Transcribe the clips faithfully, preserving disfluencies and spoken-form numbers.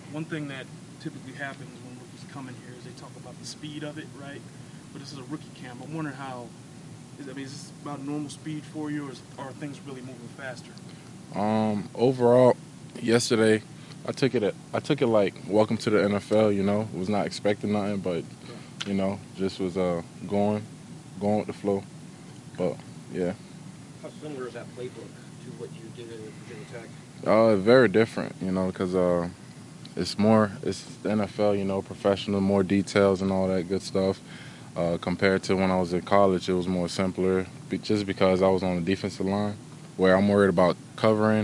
one thing that typically happens when rookies come in here is they talk about the speed of it, right? But this is a rookie camp. I'm wondering how. Is, I mean, is this about normal speed for you, or is, are things really moving faster? Um, overall, yesterday, I took it. I took it like welcome to the N F L. You know, was not expecting nothing, but you know, just was uh going, going with the flow. But yeah. How similar is that playbook to what you did at Virginia Tech? Uh, very different. You know, because uh, it's more. It's the N F L. You know, professional, more details and all that good stuff. Uh, compared to when I was in college, it was more simpler. Just because I was on the defensive line, where I'm worried about covering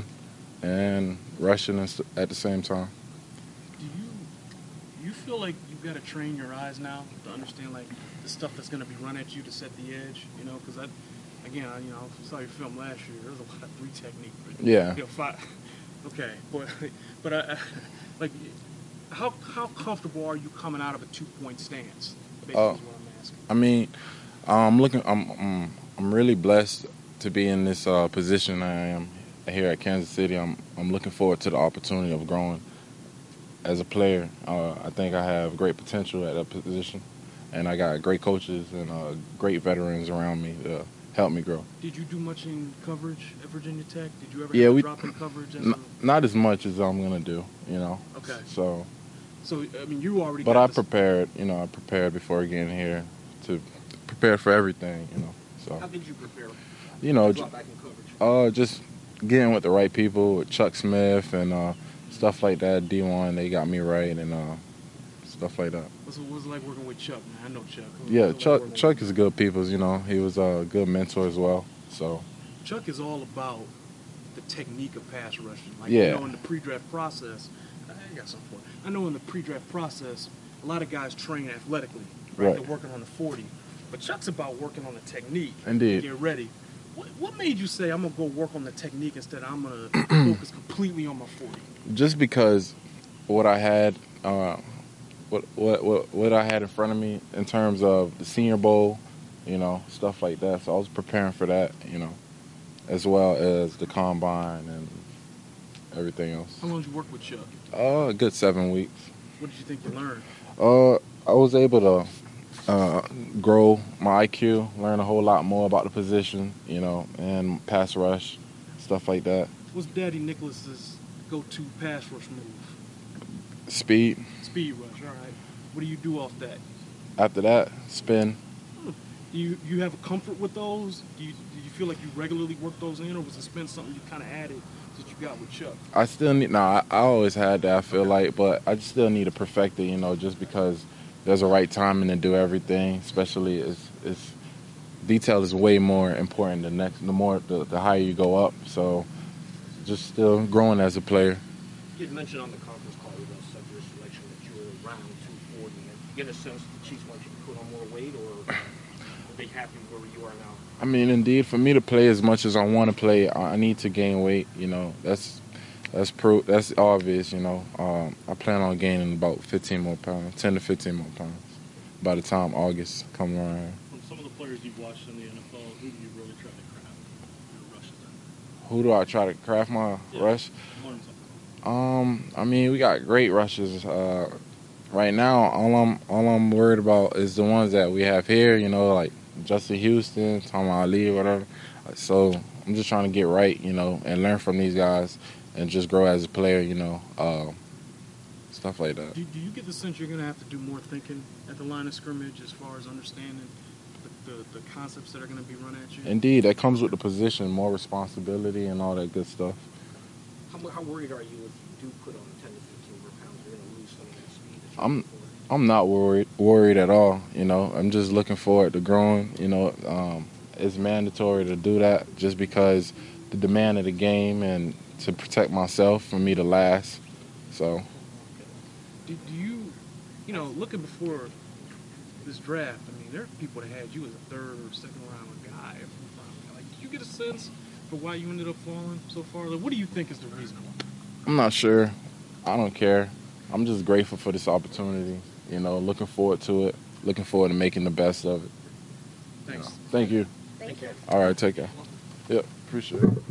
and rushing at the same time. Do you do you feel like you've got to train your eyes now to understand like the stuff that's going to be run at you to set the edge? You know, because I, again, I, you know, I saw your film last year. There was a lot of three technique. But, yeah. You know, five, okay, but but I, like, how how comfortable are you coming out of a two point stance? Basically, uh, is what I'm asking. I mean, I'm looking. I'm I'm, I'm really blessed to be in this uh, position I am here at Kansas City. I'm I'm looking forward to the opportunity of growing as a player. Uh, I think I have great potential at that position, and I got great coaches and uh, great veterans around me to help me grow. Did you do much in coverage at Virginia Tech? Did you ever yeah, have we, to drop in coverage? As n- a... Not as much as I'm gonna do, you know. Okay. So. So I mean, you already. But got I this... prepared, you know, I prepared before getting here to prepare for everything, you know. So. How did you prepare? You know, drop back in coverage? uh, just getting with the right people, with Chuck Smith and uh, stuff like that. D one, they got me right, and uh, stuff like that. What's it, what's it like working with Chuck, man? I know Chuck. What's yeah, like Chuck. Chuck is good people, you know. He was a good mentor as well. So. Chuck is all about the technique of pass rushing. Like, yeah. You know, in the pre-draft process, I got something for it. I know in the pre-draft process, a lot of guys train athletically. Right. right. They're working on the forty. But Chuck's about working on the technique. Indeed. Get ready. What, what made you say, I'm going to go work on the technique instead of I'm going to focus completely on my forty? Just because what I had, uh, what, what what what I had in front of me in terms of the Senior Bowl, you know, stuff like that. So I was preparing for that, you know, as well as the combine and everything else. How long did you work with Chuck? Uh, a good seven weeks. What did you think you learned? Uh, I was able to uh, grow my I Q, learn a whole lot more about the position, you know, and pass rush, stuff like that. What's Daddy Nicholas's go-to pass rush move? Speed. Speed rush, all right. What do you do off that? After that, spin. Do you you have a comfort with those? Do you do you feel like you regularly work those in, or was the spin something you kind of added that you got with Chuck? I still need. No, I, I always had that. I feel okay. like, but I still need to perfect it. You know, just because there's a right timing to do everything. Especially, it's, it's detail is way more important. The next, the more, the, the higher you go up. So, just still growing as a player. You mentioned on the conference call with us of your selection that you were around two forty. You get a sense that the Chiefs want you to put on more weight, or are they happy where you are now? I mean, indeed, for me to play as much as I want to play, I need to gain weight. You know, that's that's pro, that's obvious. You know, um, I plan on gaining about fifteen more pounds, ten to fifteen more pounds, by the time August comes around. From some of the players you've watched in the N F L, who do you really try to craft your rushes in? Who do I try to craft my yeah. rush? Um, I mean, we got great rushes. Uh, right now, all I'm all I'm worried about is the ones that we have here. You know, like Justin Houston, Tom Ali, whatever. So I'm just trying to get right, you know, and learn from these guys and just grow as a player, you know, uh, stuff like that. Do, do you get the sense you're going to have to do more thinking at the line of scrimmage as far as understanding the, the, the concepts that are going to be run at you? Indeed, that comes with the position, more responsibility and all that good stuff. How, how worried are you if you do put on ten to fifteen more pounds, you're going to lose some of that speed that you're I'm, for? I'm not worried worried at all, you know. I'm just looking forward to growing, you know. Um, it's mandatory to do that just because the demand of the game and to protect myself for me to last. So. Do, do you, you know, looking before this draft, I mean, there are people that had you as a third or second round guy. Like, did you get a sense for why you ended up falling so far? Like, what do you think is the reason? I'm not sure. I don't care. I'm just grateful for this opportunity. You know, looking forward to it. Looking forward to making the best of it. Thanks. You know, thank you. Thank you. All right, take care. Yep, appreciate it.